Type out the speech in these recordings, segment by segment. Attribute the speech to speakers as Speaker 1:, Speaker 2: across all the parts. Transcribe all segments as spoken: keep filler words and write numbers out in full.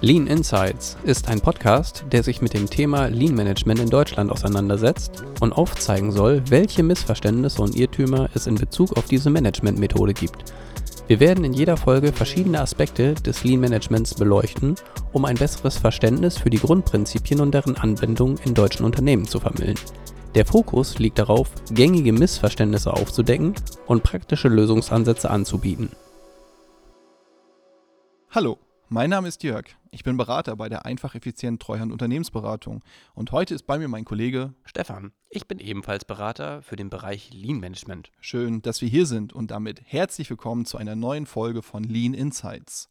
Speaker 1: Lean Insights ist ein Podcast, der sich mit dem Thema Lean Management in Deutschland auseinandersetzt und aufzeigen soll, welche Missverständnisse und Irrtümer es in Bezug auf diese Managementmethode gibt. Wir werden in jeder Folge verschiedene Aspekte des Lean Managements beleuchten, um ein besseres Verständnis für die Grundprinzipien und deren Anwendung in deutschen Unternehmen zu vermitteln. Der Fokus liegt darauf, gängige Missverständnisse aufzudecken und praktische Lösungsansätze anzubieten.
Speaker 2: Hallo, mein Name ist Jörg. Ich bin Berater bei der Einfach Effizient Treuhand Unternehmensberatung und heute ist bei mir mein Kollege
Speaker 1: Stefan, ich bin ebenfalls Berater für den Bereich Lean Management.
Speaker 2: Schön, dass wir hier sind und damit herzlich willkommen zu einer neuen Folge von Lean Insights.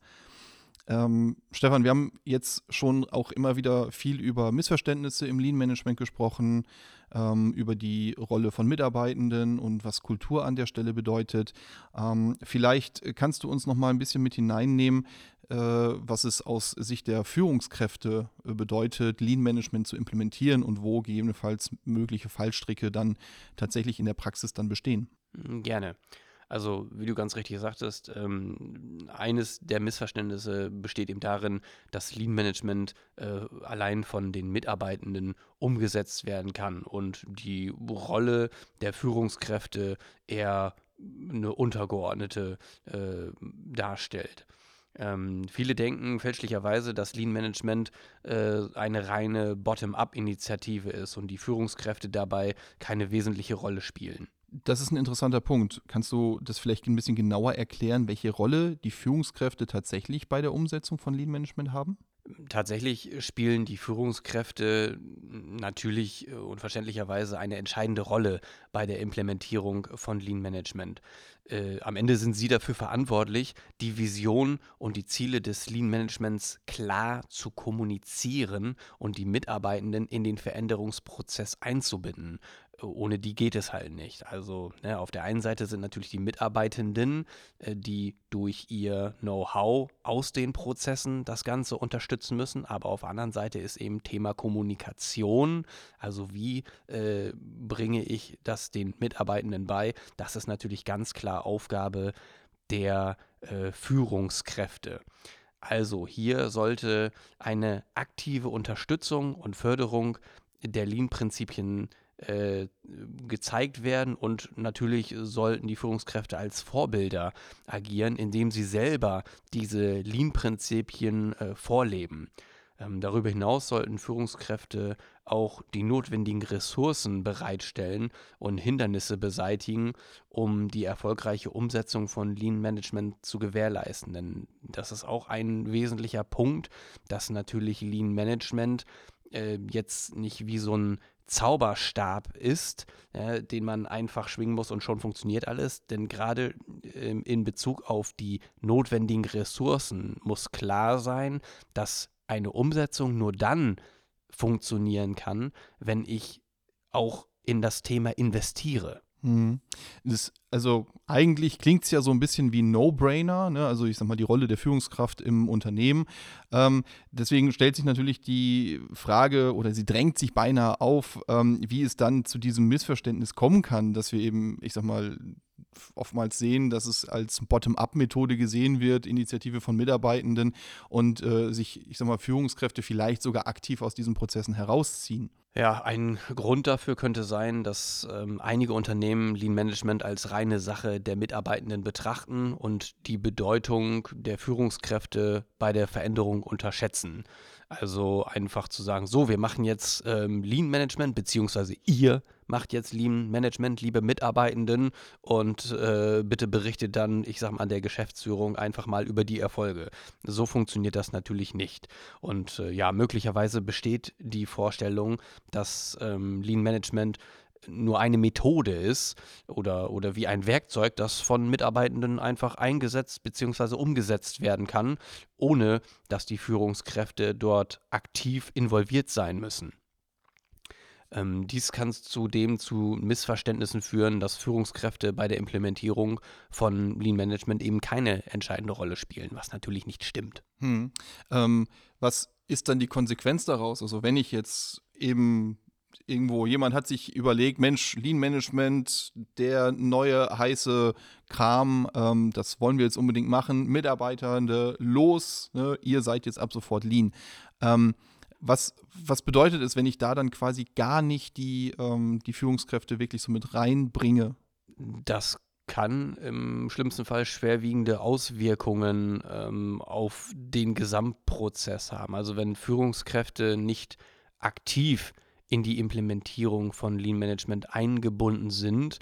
Speaker 2: Ähm, Stefan, wir haben jetzt schon auch immer wieder viel über Missverständnisse im Lean Management gesprochen, ähm, über die Rolle von Mitarbeitenden und was Kultur an der Stelle bedeutet. Ähm, vielleicht kannst du uns noch mal ein bisschen mit hineinnehmen, äh, was es aus Sicht der Führungskräfte äh, bedeutet, Lean Management zu implementieren und wo gegebenenfalls mögliche Fallstricke dann tatsächlich in der Praxis dann bestehen.
Speaker 1: Gerne. Also, wie du ganz richtig sagtest, ähm, eines der Missverständnisse besteht eben darin, dass Lean Management äh, allein von den Mitarbeitenden umgesetzt werden kann und die Rolle der Führungskräfte eher eine untergeordnete äh, darstellt. Ähm, viele denken fälschlicherweise, dass Lean Management äh, eine reine Bottom-up-Initiative ist und die Führungskräfte dabei keine wesentliche Rolle spielen.
Speaker 2: Das ist ein interessanter Punkt. Kannst du das vielleicht ein bisschen genauer erklären, welche Rolle die Führungskräfte tatsächlich bei der Umsetzung von Lean Management haben?
Speaker 1: Tatsächlich spielen die Führungskräfte natürlich äh, und verständlicherweise eine entscheidende Rolle bei der Implementierung von Lean Management. Äh, am Ende sind sie dafür verantwortlich, die Vision und die Ziele des Lean Managements klar zu kommunizieren und die Mitarbeitenden in den Veränderungsprozess einzubinden. Äh, Ohne die geht es halt nicht. Also ne, auf der einen Seite sind natürlich die Mitarbeitenden, äh, die durch ihr Know-how aus den Prozessen das Ganze unterstützen müssen, aber auf der anderen Seite ist eben Thema Kommunikation, also wie äh, bringe ich das den Mitarbeitenden bei, das ist natürlich ganz klar Aufgabe der äh, Führungskräfte. Also hier sollte eine aktive Unterstützung und Förderung der Lean-Prinzipien äh, gezeigt werden und natürlich sollten die Führungskräfte als Vorbilder agieren, indem sie selber diese Lean-Prinzipien äh, vorleben. Ähm, darüber hinaus sollten Führungskräfte auch die notwendigen Ressourcen bereitstellen und Hindernisse beseitigen, um die erfolgreiche Umsetzung von Lean Management zu gewährleisten. Denn das ist auch ein wesentlicher Punkt, dass natürlich Lean Management äh, jetzt nicht wie so ein Zauberstab ist, äh, den man einfach schwingen muss und schon funktioniert alles. Denn gerade ähm, in Bezug auf die notwendigen Ressourcen muss klar sein, dass eine Umsetzung nur dann funktionieren kann, wenn ich auch in das Thema investiere.
Speaker 2: Hm. Das, also eigentlich klingt es ja so ein bisschen wie ein No-Brainer, ne? Also ich sag mal, die Rolle der Führungskraft im Unternehmen. Ähm, deswegen stellt sich natürlich die Frage oder sie drängt sich beinahe auf, ähm, wie es dann zu diesem Missverständnis kommen kann, dass wir eben, ich sag mal, oftmals sehen, dass es als Bottom-up-Methode gesehen wird, Initiative von Mitarbeitenden und äh, sich, ich sag mal, Führungskräfte vielleicht sogar aktiv aus diesen Prozessen herausziehen.
Speaker 1: Ja, ein Grund dafür könnte sein, dass ähm, einige Unternehmen Lean Management als reine Sache der Mitarbeitenden betrachten und die Bedeutung der Führungskräfte bei der Veränderung unterschätzen. Also einfach zu sagen, so, wir machen jetzt ähm, Lean Management, beziehungsweise ihr macht jetzt Lean Management, liebe Mitarbeitenden, und äh, bitte berichtet dann, ich sag mal, an der Geschäftsführung einfach mal über die Erfolge. So funktioniert das natürlich nicht. Und äh, ja, möglicherweise besteht die Vorstellung, dass ähm, Lean Management nur eine Methode ist oder, oder wie ein Werkzeug, das von Mitarbeitenden einfach eingesetzt bzw. umgesetzt werden kann, ohne dass die Führungskräfte dort aktiv involviert sein müssen. Ähm, dies kann zudem zu Missverständnissen führen, dass Führungskräfte bei der Implementierung von Lean Management eben keine entscheidende Rolle spielen, was natürlich nicht stimmt.
Speaker 2: Hm. Ähm, was ist dann die Konsequenz daraus? Also wenn ich jetzt eben irgendwo, jemand hat sich überlegt, Mensch, Lean Management, der neue heiße Kram, ähm, das wollen wir jetzt unbedingt machen. Mitarbeitende, los, ne, ihr seid jetzt ab sofort Lean. Ähm, was, was bedeutet es, wenn ich da dann quasi gar nicht die, ähm, die Führungskräfte wirklich so mit reinbringe?
Speaker 1: Das kann im schlimmsten Fall schwerwiegende Auswirkungen ähm, auf den Gesamtprozess haben. Also wenn Führungskräfte nicht aktiv in die Implementierung von Lean Management eingebunden sind,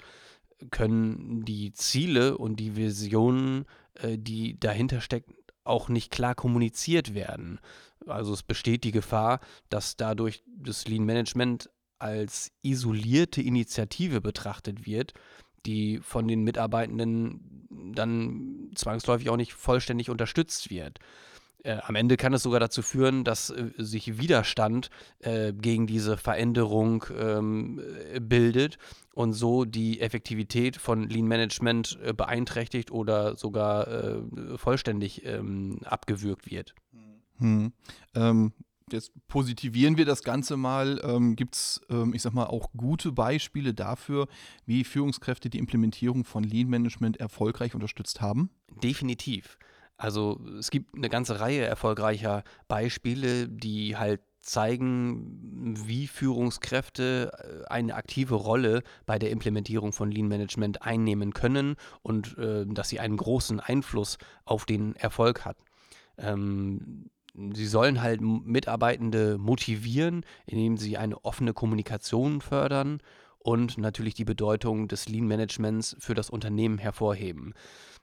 Speaker 1: können die Ziele und die Visionen, äh, die dahinter stecken, auch nicht klar kommuniziert werden. Also es besteht die Gefahr, dass dadurch das Lean Management als isolierte Initiative betrachtet wird, die von den Mitarbeitenden dann zwangsläufig auch nicht vollständig unterstützt wird. Äh, am Ende kann es sogar dazu führen, dass äh, sich Widerstand äh, gegen diese Veränderung ähm, äh, bildet und so die Effektivität von Lean Management äh, beeinträchtigt oder sogar äh, vollständig ähm, abgewürgt wird.
Speaker 2: Hm. Ähm, jetzt positivieren wir das Ganze mal. Ähm, Gibt es, ähm, ich sag mal, auch gute Beispiele dafür, wie Führungskräfte die Implementierung von Lean Management erfolgreich unterstützt haben?
Speaker 1: Definitiv. Also es gibt eine ganze Reihe erfolgreicher Beispiele, die halt zeigen, wie Führungskräfte äh, eine aktive Rolle bei der Implementierung von Lean Management einnehmen können und äh, dass sie einen großen Einfluss auf den Erfolg hat. Ähm, Sie sollen halt M- Mitarbeitende motivieren, indem sie eine offene Kommunikation fördern und natürlich die Bedeutung des Lean Managements für das Unternehmen hervorheben.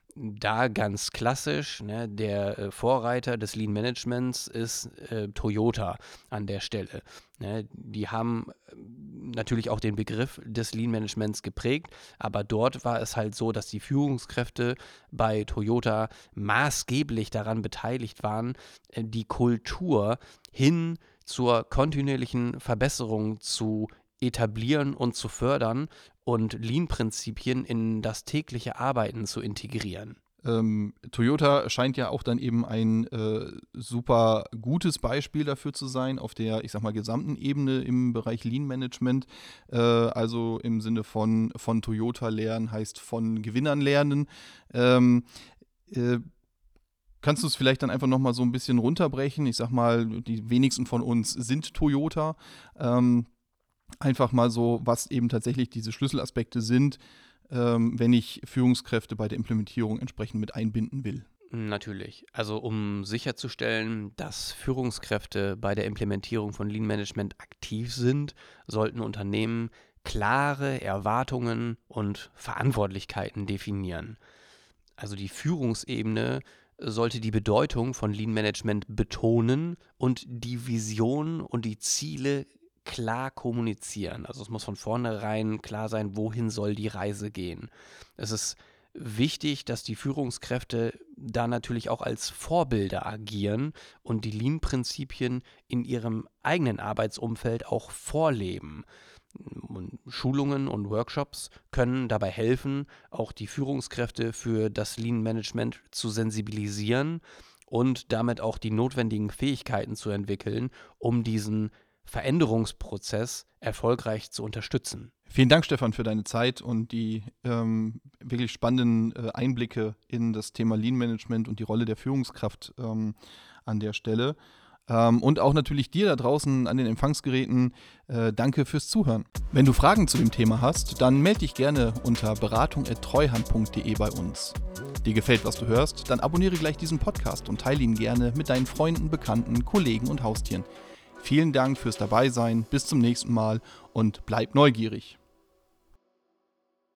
Speaker 1: Da ganz klassisch, ne, der äh, Vorreiter des Lean Managements ist äh, Toyota an der Stelle. Ne, die haben äh, natürlich auch den Begriff des Lean Managements geprägt, aber dort war es halt so, dass die Führungskräfte bei Toyota maßgeblich daran beteiligt waren, äh, die Kultur hin zur kontinuierlichen Verbesserung zu etablieren und zu fördern und Lean-Prinzipien in das tägliche Arbeiten zu integrieren.
Speaker 2: Ähm, Toyota scheint ja auch dann eben ein äh, super gutes Beispiel dafür zu sein, auf der, ich sag mal, gesamten Ebene im Bereich Lean Management. Äh, also im Sinne von, von Toyota lernen heißt von Gewinnern lernen. Ähm, äh, Kannst du es vielleicht dann einfach nochmal so ein bisschen runterbrechen? Ich sag mal, die wenigsten von uns sind Toyota. Ähm, einfach mal so, was eben tatsächlich diese Schlüsselaspekte sind, ähm, wenn ich Führungskräfte bei der Implementierung entsprechend mit einbinden will.
Speaker 1: Natürlich. Also um sicherzustellen, dass Führungskräfte bei der Implementierung von Lean Management aktiv sind, sollten Unternehmen klare Erwartungen und Verantwortlichkeiten definieren. Also die Führungsebene sollte die Bedeutung von Lean Management betonen und die Vision und die Ziele klar kommunizieren. Also es muss von vornherein klar sein, wohin soll die Reise gehen. Es ist wichtig, dass die Führungskräfte da natürlich auch als Vorbilder agieren und die Lean-Prinzipien in ihrem eigenen Arbeitsumfeld auch vorleben. Und Schulungen und Workshops können dabei helfen, auch die Führungskräfte für das Lean-Management zu sensibilisieren und damit auch die notwendigen Fähigkeiten zu entwickeln, um diesen Veränderungsprozess erfolgreich zu unterstützen.
Speaker 2: Vielen Dank, Stefan, für deine Zeit und die ähm, wirklich spannenden äh, Einblicke in das Thema Lean Management und die Rolle der Führungskraft ähm, an der Stelle. Ähm, und auch natürlich dir da draußen an den Empfangsgeräten, äh, danke fürs Zuhören. Wenn du Fragen zu dem Thema hast, dann melde dich gerne unter beratung at treuhand punkt de bei uns. Dir gefällt, was du hörst, dann abonniere gleich diesen Podcast und teile ihn gerne mit deinen Freunden, Bekannten, Kollegen und Haustieren. Vielen Dank fürs Dabeisein, bis zum nächsten Mal und bleib neugierig.